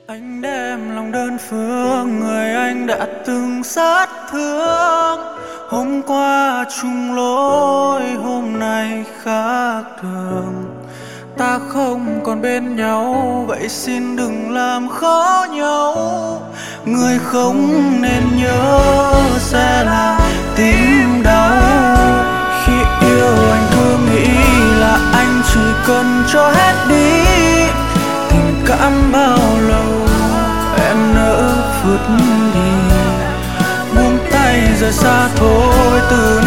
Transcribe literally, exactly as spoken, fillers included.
Anh đem lòng đơn phương người anh đã từng sát thương. Hôm qua chung lối, hôm nay khác thường. Ta không còn bên nhau, vậy xin đừng làm khó nhau. Người không nên nhớ sẽ là tim đau. Khi yêu anh cứ nghĩ là anh chỉ cần cho hết đi. Tình cảm bao lâu em nỡ vượt đi. Buông tay rời xa thôi, từ